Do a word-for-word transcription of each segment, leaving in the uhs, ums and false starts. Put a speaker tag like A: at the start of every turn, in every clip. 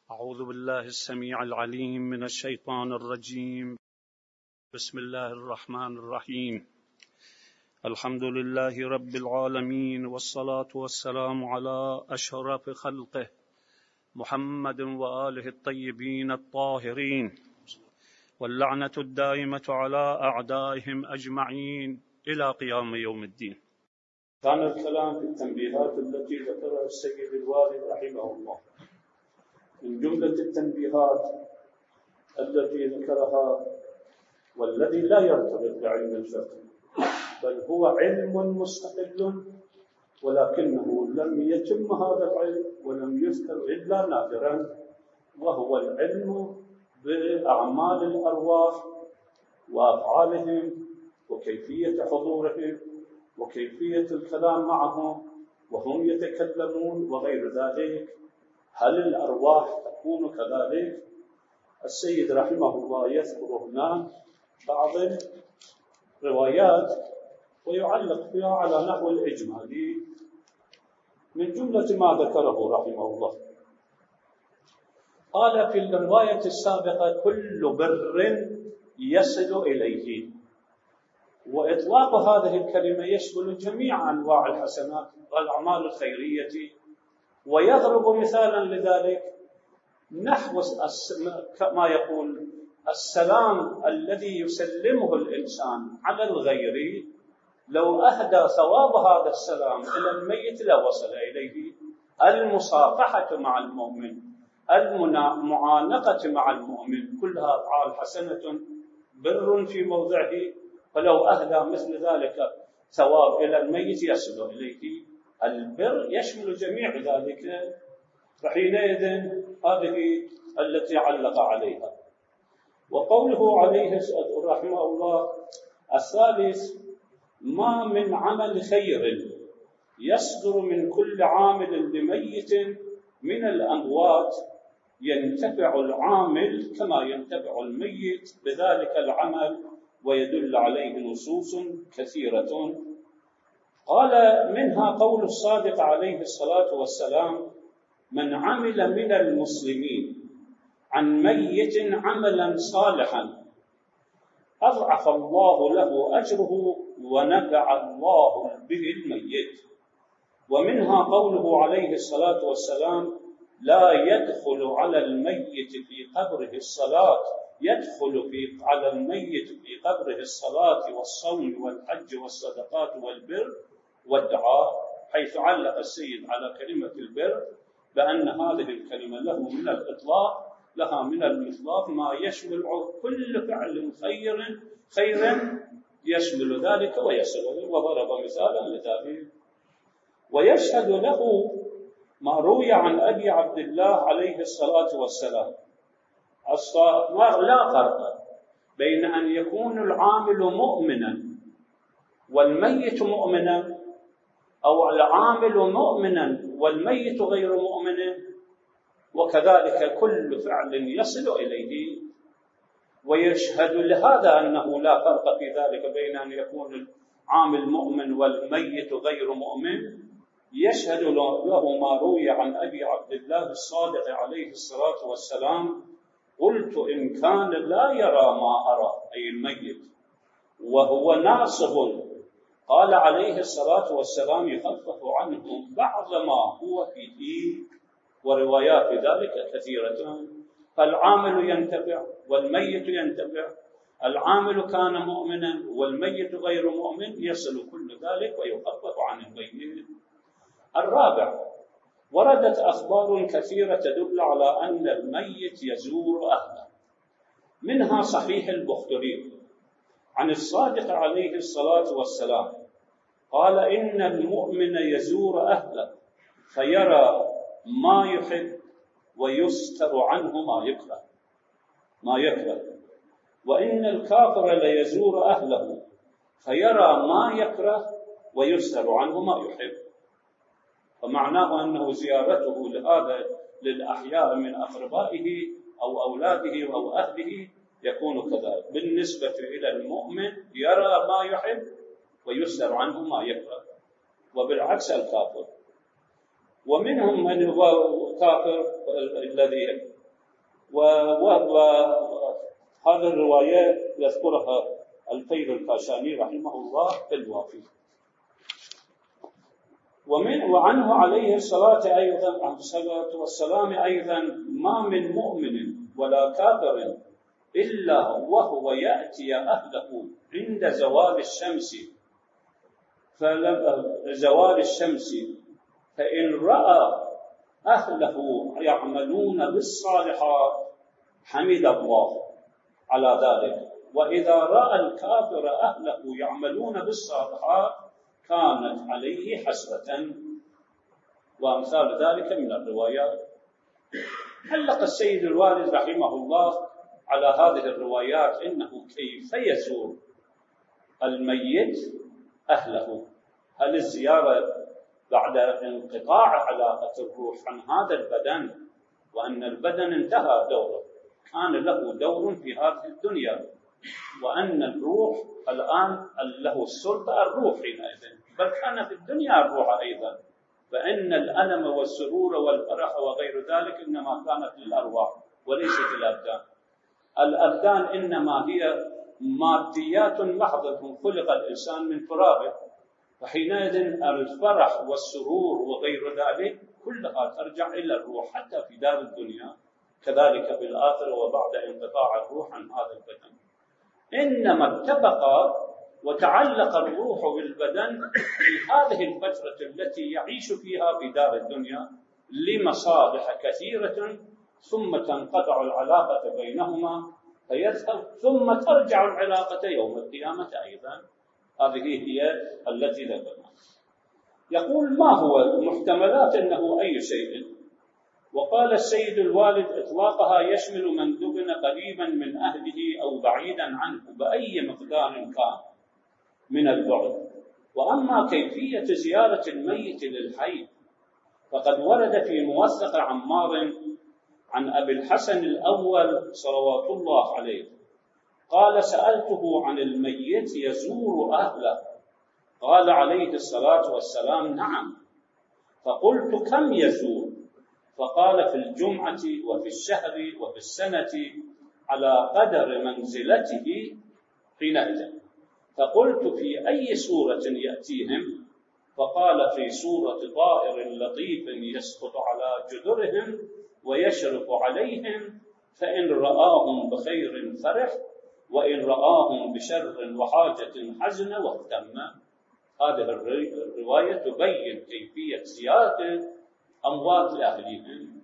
A: أعوذ بالله السميع العليم من الشيطان الرجيم. بسم الله الرحمن الرحيم. الحمد لله رب العالمين، والصلاة والسلام على أشرف خلقه محمد وآله الطيبين الطاهرين، واللعنة الدائمة على أعدائهم أجمعين إلى قيام يوم الدين. كان الكلام في التنبيهات التي ذكرها السيد الوالد رحمه الله. من جملة التنبيهات التي ذكرها والذي لا يرتبط بعلم الفقه، بل هو علم مستقل، ولكنه لم يتم هذا العلم ولم يذكر إلا نادرا، وهو العلم بأعمال الأرواح وأفعالهم وكيفية حضورهم وكيفية الكلام معهم وهم يتكلمون وغير ذلك. هل الأرواح تكون كذلك؟ السيد رحمه الله يذكر هنا بعض الروايات ويعلق فيها على نحو الإجمالي. من جملة ما ذكره رحمه الله قال في الرواية السابقة: كل بر يصل إليه. وإطلاق هذه الكلمة يشمل جميع أنواع الحسنات والأعمال الخيرية، ويضرب مثالا لذلك نحو ما يقول السلام الذي يسلمه الإنسان على الغير، لو أهدى ثواب هذا السلام إلى الميت لوصل إليه. المصافحة مع المؤمن، المعانقة مع المؤمن، كلها أفعال حسنة بر في موضعه، فلو أهدى مثل ذلك ثواب إلى الميت يصل إليه. البر يشمل جميع ذلك، فحينئذ هذه التي علق عليها. وقوله عليه رحمه الله الثالث: ما من عمل خير يصدر من كل عامل لميت من الأموات ينتفع العامل كما ينتفع الميت بذلك العمل، ويدل عليه نصوص كثيرة. قال: منها قول الصادق عليه الصلاة والسلام: من عمل من المسلمين عن ميت عملا صالحا أضعف الله له أجره ونفع الله به الميت. ومنها قوله عليه الصلاة والسلام: لا يدخل على الميت في قبره الصلاة يدخل في على الميت في قبره الصلاة والصوم والحج والصدقات والبر والدعاء، حيث علق السيد على كلمة البر بأن هذه الكلمة له من الإطلاق لها من المطلق ما يشمل كل فعل خير خيرا يشمل ذلك ويصل، وضرب مثالا لذلك. ويشهد له ما روي عن أبي عبد الله عليه الصلاة والسلام: لا فرق بين أن يكون العامل مؤمنا والميت مؤمنا، أو العامل مؤمنا والميت غير مؤمن، وكذلك كل فعل يصل إليه. ويشهد لهذا أنه لا فرق في ذلك بين أن يكون العامل مؤمن والميت غير مؤمن. يشهد له ما روي عن أبي عبد الله الصادق عليه الصلاة والسلام: قلت إن كان لا يرى ما أرى، أي الميت، وهو ناصب، قال عليه الصلاة والسلام: يخفف عنه بعض ما هو فيه. وروايات ذلك كثيرة. فالعامل ينتفع والميت ينتفع، العامل كان مؤمنا والميت غير مؤمن، يصل كل ذلك ويخفف عن الميت. الرابع: وردت أخبار كثيرة تدل على أن الميت يزور أهله. منها صحيح البخاري عن الصادق عليه الصلاة والسلام قال: إن المؤمن يزور أهله فيرى ما يحب ويستر عنه ما يكره ما يكره وإن الكافر ليزور أهله فيرى ما يكره ويستر عنه ما يحب. فمعناه أنه زيارته لهذا للأحياء من أقربائه أو أولاده أو أهله يكون كذلك. بالنسبة إلى المؤمن يرى ما يحب ويستر عنه ما يكره، وبالعكس الكافر. ومنهم من هو كافر الذي وهذه الرواية يذكرها الفيض الكاشاني رحمه الله في الوافي. ومن وعنه عليه الصلاة أيضا الصلاة والسلام أيضا: ما من مؤمن ولا كافر إلا وهو يأتي أهله عند زوال الشمس زوال الشمس فإن رأى أهله يعملون بالصالحات حمد الله على ذلك، وإذا رأى الكافر أهله يعملون بالصالحات كانت عليه حسرة، وأمثال ذلك من الروايات. علق السيد الوالد رحمه الله على هذه الروايات إنه كيف يزور الميت أهله. هل الزيارة بعد انقطاع علاقة الروح عن هذا البدن، وأن البدن انتهى دوره، كان له دور في هذه الدنيا، وأن الروح الآن له السلطة الروح حينئذ، بل كان في الدنيا الروح أيضا، فإن الألم والسرور والفرح وغير ذلك إنما كانت للأرواح وليست الأبدان. الأبدان إنما هي ماديات محضة، خلق الإنسان من تراب، فحينئذ الفرح والسرور وغير ذلك كلها ترجع إلى الروح حتى في دار الدنيا، كذلك في الآخرة وبعد انقطاع الروح عن هذا البدن. إنما اتفق وتعلق الروح بالبدن في هذه الفترة التي يعيش فيها في دار الدنيا لمصالح كثيرة، ثم تنقطع العلاقة بينهما فيذهب، ثم ترجع العلاقة يوم القيامة أيضا. هذه هي التي ذكرنا. يقول: ما هو المحتملات أنه أي شيء؟ وقال السيد الوالد: إطلاقها يشمل من دفن قريبا من أهله أو بعيدا عنه بأي مقدار كان من البعد. وأما كيفية زيارة الميت للحي فقد ورد في موثق عمار عن أبي الحسن الأول صلوات الله عليه قال: سألته عن الميت يزور أهله، قال عليه الصلاة والسلام: نعم. فقلت: كم يزور؟ فقال: في الجمعة وفي الشهر وفي السنة على قدر منزلته حينئذ. فقلت: في أي سورة يأتيهم؟ فقال: في سورة طائر لطيف يسقط على جذرهم ويشرف عليهم، فإن رآهم بخير فرح، وإن رآهم بشر وحاجة حزن واهتم. هذه الرواية تبين كيفية زيارة أموات لأهلهم.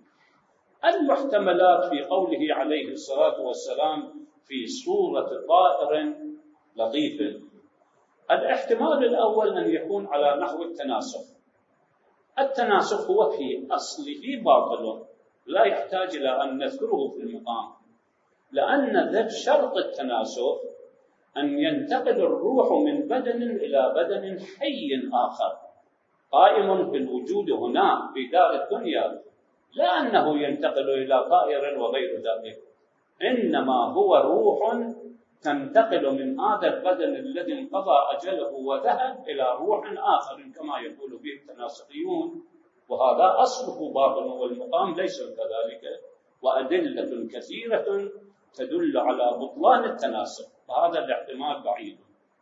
A: المحتملات في قوله عليه الصلاة والسلام في سورة طائر لطيف: الاحتمال الأول أن يكون على نحو التناسخ. التناسخ هو في أصله باطل، لا يحتاج إلى أن نذكره في المقام، لأن ذات شرط التناسخ أن ينتقل الروح من بدن إلى بدن حي آخر قائم في الوجود هنا في دار الدنيا، لا أنه ينتقل إلى طائر وغير ذلك، إنما هو روح تنتقل من هذا البدن الذي انقضى أجله وذهب إلى روح آخر كما يقول به التناسخيون، وهذا أصله باطل والمقام ليس كذلك، وأدلة كثيرة تدل على بطلان التناسخ، فهذا الاحتمال بعيد.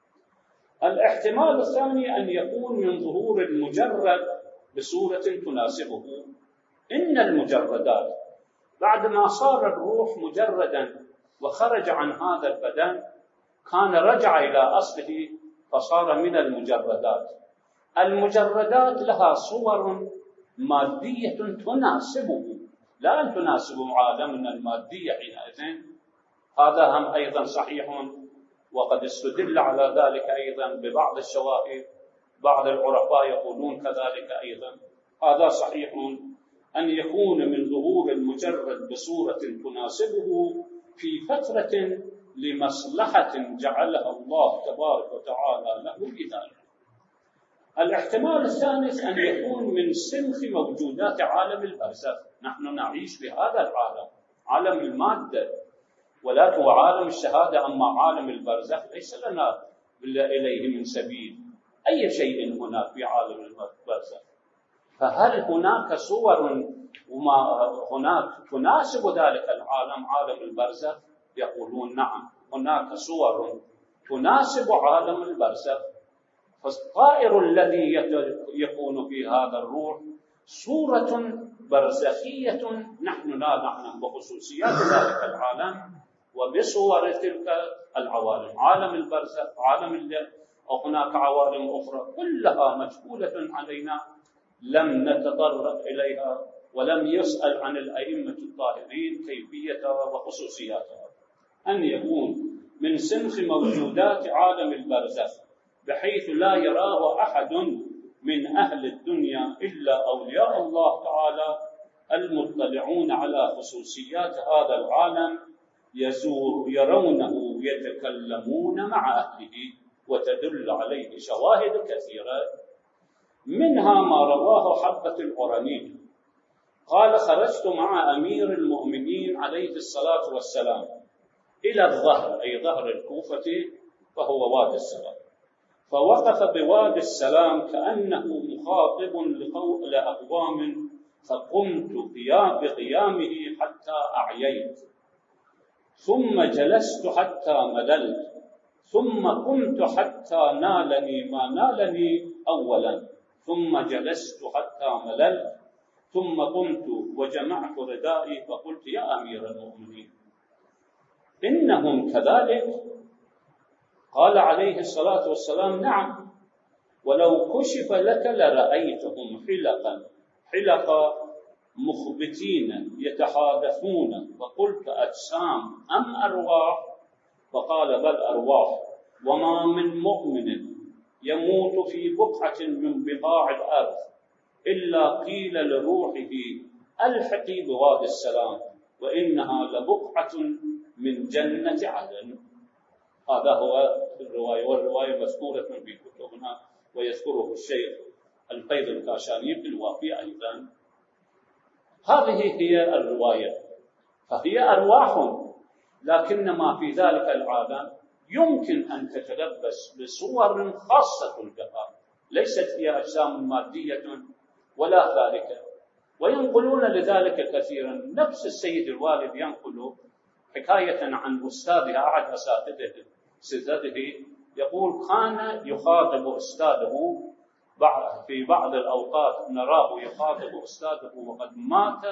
A: الاحتمال الثاني أن يكون من ظهور المجرد بصورة تناسبه. إن المجردات بعدما صار الروح مجردا وخرج عن هذا البدن كان رجع إلى أصله فصار من المجردات. المجردات لها صور مادية تناسبه، لا أن تناسب عالمنا المادية حينئذ. هذا هم أيضا صحيح، وقد استدل على ذلك أيضا ببعض الشواهد، بعض العرفاء يقولون كذلك أيضا. هذا صحيح أن يكون من ظهور المجرد بصورة تناسبه في فترة لمصلحة جعلها الله تبارك وتعالى له بذلك. الاحتمال الثالث أن يكون من سنخ موجودات عالم البرزخ. نحن نعيش في هذا العالم، عالم المادة، ولكن عالم الشهادة. أما عالم البرزخ ليس لنا إليه من سبيل. أي شيء هناك في عالم البرزخ؟ فهل هناك صور وما هناك تناسب ذلك العالم عالم البرزخ؟ يقولون نعم، هناك صور تناسب عالم البرزخ. فالطائر الذي يكون في هذا الروح صورة برزخية نحن لا نعلم بخصوصيات ذلك العالم وبصور تلك العوالم، عالم البرزخ، عالم الليل، أو هناك عوالم أخرى كلها مجهولة علينا، لم نتطرق إليها ولم يسأل عن الأئمة الطاهرين كيفيتها وخصوصياتها. أن يكون من صنف موجودات عالم البرزخ بحيث لا يراه أحد من أهل الدنيا إلا أولياء الله تعالى المطلعون على خصوصيات هذا العالم، يزور يرونه يتكلمون مع أهله، وتدل عليه شواهد كثيرة. منها ما رواه حبة العرني قال: خرجت مع أمير المؤمنين عليه الصلاة والسلام إلى الظهر، أي ظهر الكوفة فهو وادي السلام، فوقف بوادي السلام كأنه مخاطب لأقوام، فقمت بقيامه حتى أعييت، ثم جلست حتى مللت، ثم قمت حتى نالني ما نالني أولا، ثم جلست حتى مللت، ثم قمت وجمعت ردائي فقلت: يا أمير المؤمنين إنهم كذلك؟ قال عليه الصلاة والسلام: نعم، ولو كشف لك لرأيتهم حلقا حلقا مخبتين يتحادثون، فقلت: أجسام أم أرواح؟ فقال: بل أرواح، وما من مؤمن يموت في بقعة من بقاع الأرض إلا قيل لروحه ألحقي بوادي السلام، وإنها لبقعة من جنة عدن. هذا هو الرواية، والرواية مذكورة في كتبنا ويذكره الشيخ الفيض الكاشاني في الوافي أيضا. هذه هي الرواية، فهي أرواح، لكن ما في ذلك العالم يمكن أن تتلبس بصور خاصة بها، ليست هي أجسام مادية ولا ذلك، وينقلون لذلك كثيرا. نفس السيد الوالد ينقل حكاية عن أستاذه أحد أساتذته سدده، يقول: كان يخاطب أستاذه في بعض الأوقات، نراه يخاطب أستاذه وقد مات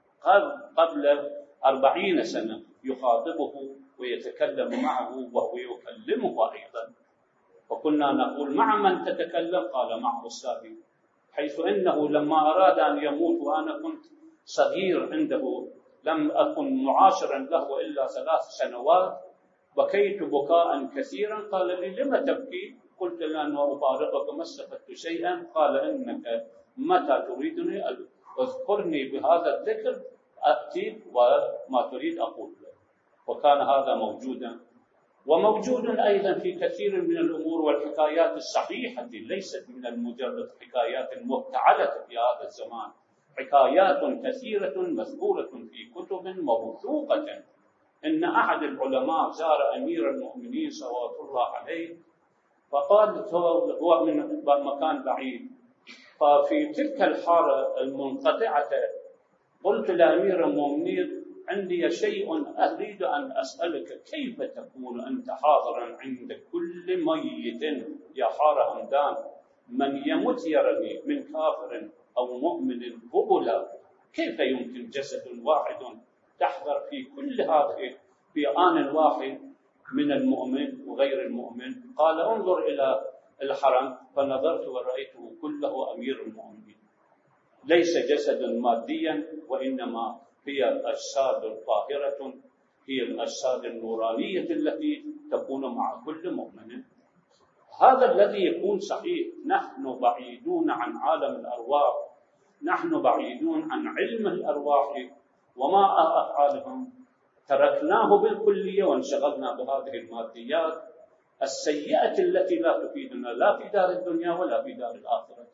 A: قبل أربعين سنة، يخاطبه ويتكلم معه وهو يكلمه أيضا. وكنا نقول: مع من تتكلم؟ قال: مع أستاذي، حيث إنه لما أراد أن يموت وأنا كنت صغير عنده، لم أكن معاشرا له إلا ثلاث سنوات، بكيت بكاء كثيرا. قال لي: لم تبكي؟ قلت: لأنه أفارقك ما استفدت شيئا. قال: إنك متى تريدني اذكرني بهذا الذكر أأتيك وما تريد أقول لك. وكان هذا موجودا، وموجود أيضا في كثير من الأمور والحكايات الصحيحة، ليست من المجرد حكايات المبتعدة في هذا الزمان، حكايات كثيرة مذكورة في كتب موثوقة. إن أحد العلماء زار أمير المؤمنين صلوات الله عليه، فقال هو من مكان بعيد، ففي تلك الحارة المنقطعة قلت لأمير المؤمنين: عندي شيء أريد أن أسألك، كيف تكون أنت حاضرا عند كل ميت يا حار همدان؟ من يمت يرني من كافر أو مؤمن بغلا، كيف يمكن جسد واحد تحضر في كل هذه في آن واحد من المؤمن وغير المؤمن؟ قال: انظر إلى الحرم. فنظرت ورأيته كله أمير المؤمنين، ليس جسدا ماديا، وإنما هي الأجساد الطاهرة، هي الأجساد النورانية التي تكون مع كل مؤمن. هذا الذي يكون صحيح. نحن بعيدون عن عالم الأرواح، نحن بعيدون عن علم الأرواح وما أفعالهم، تركناه بالكلية وانشغلنا بهذه الماديات السيئة التي لا تفيدنا لا في دار الدنيا ولا في دار الآخرة.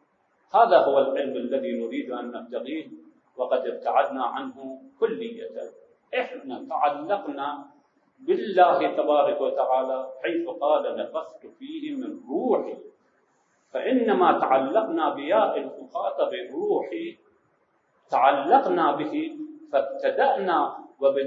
A: هذا هو العلم الذي نريد أن نبتغيه، وقد ابتعدنا عنه كلية. إحنا تعلقنا بالله تبارك وتعالى حيث قال: نفخت فيه من روحي. فإنما تعلقنا بياء المخاطب الروحي تعلقنا به فابتدأنا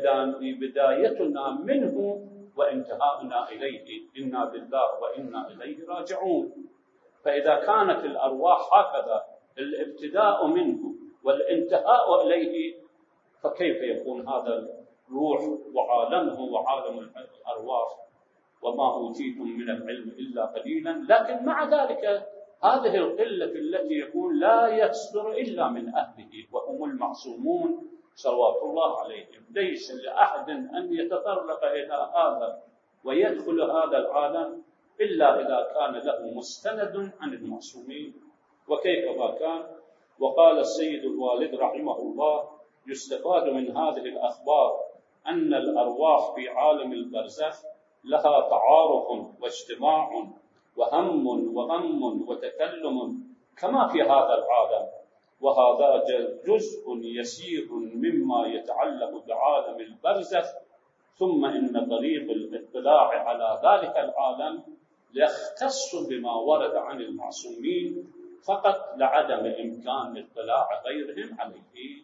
A: وبدايتنا منه وانتهاؤنا إليه، إنا لله وإنا إليه راجعون. فإذا كانت الأرواح هكذا الابتداء منه والانتهاء إليه، فكيف يكون هذا الروح وعالمه وعالم الأرواح؟ وما أوتيتم من العلم إلا قليلا. لكن مع ذلك هذه القلة التي يكون لا يصدر إلا من أهله وهم المعصومون صلوات الله عليهم. ليس لأحد أن يتطرق إلى هذا ويدخل هذا العالم إلا إذا كان له مستند عن المعصومين. وكيف ما كان. وقال السيد الوالد رحمه الله: يستفاد من هذه الأخبار أن الأرواح في عالم البرزخ لها تعارف واجتماع وهم وغم وتكلم كما في هذا العالم، وهذا جزء يسير مما يتعلق بعالم البرزخ. ثم إن طريق الاطلاع على ذلك العالم يختص بما ورد عن المعصومين فقط لعدم إمكان اطلاع غيرهم عليه.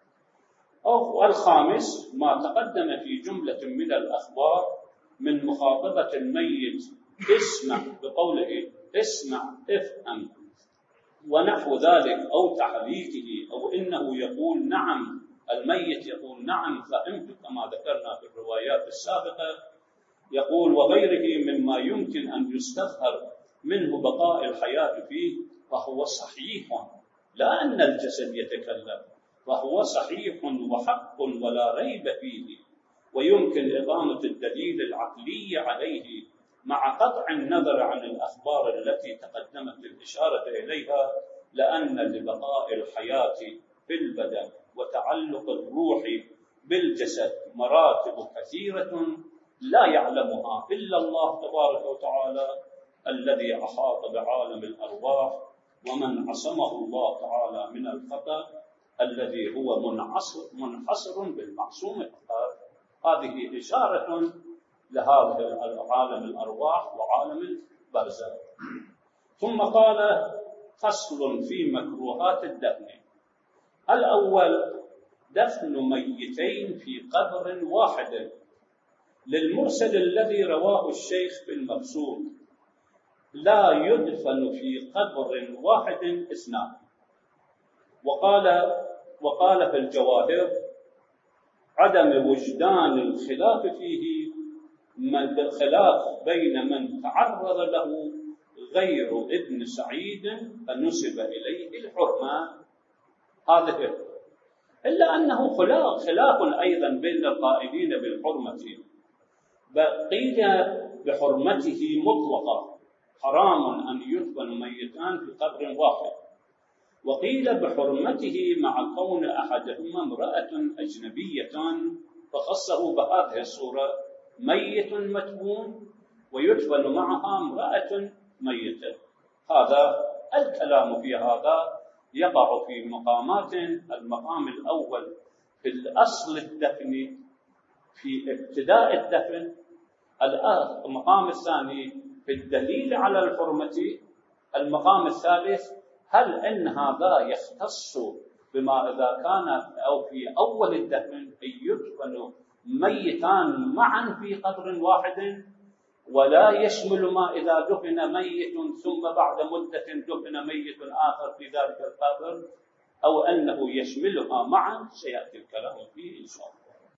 A: أو الخامس ما تقدم في جملة من الأخبار من مخاطبة الميت: اسمع، بقوله اسمع افهم ونحو ذلك، أو تحريكه، أو إنه يقول نعم، الميت يقول نعم فهمت كما ذكرنا في الروايات السابقة. يقول: وغيره مما يمكن أن يستظهر منه بقاء الحياة فيه، فهو صحيح، لا أن الجسد يتكلم، فهو صحيح وحق ولا ريب فيه، ويمكن إقامة الدليل العقلي عليه مع قطع النظر عن الأخبار التي تقدمت الإشارة إليها، لأن لبقاء الحياة في البدن وتعلق الروح بالجسد مراتب كثيرة لا يعلمها إلا الله تبارك وتعالى الذي أحاط بعالم الأرواح، ومن عصمه الله تعالى من الخطأ الذي هو منحصر, منحصر بالمعصوم فقط. هذه إشارة لهذا عالم الأرواح وعالم البرزخ. ثم قال: فصل في مكروهات الدفن. الأول: دفن ميتين في قبر واحد، للمرسل الذي رواه الشيخ في المبسوط: لا يدفن في قبر واحد اثنان. وقال وقال في الجواهر: عدم وجدان الخلاف فيه من بالخلاف بين من تعرض له غير ابن سعيد فنسب إليه الحرمة. هذا إلا أنه خلاف أيضا بين القائلين بالحرمة. قيل بحرمته مطلقة، حرام أن يدفن ميتان في قبر واحد، وقيل بحرمته مع كون أحدهما امرأة أجنبية فخصه بهذه الصورة: ميت مدفون ويدفن معها امرأة ميتة. هذا الكلام في هذا يقع في مقامات. المقام الأول في الأصل الدفن، في ابتداء الدفن. المقام الثاني في الدليل على الحرمة. المقام الثالث: هل إن هذا يختص بما إذا كان أو في أول الدفن يدفن ميتان معا في قبر واحد، ولا يشمل ما إذا دفن ميت ثم بعد مدة دفن ميت آخر في ذلك القبر، أو أنه يشملها معا؟ سيأتي الكلام فيه إن شاء الله.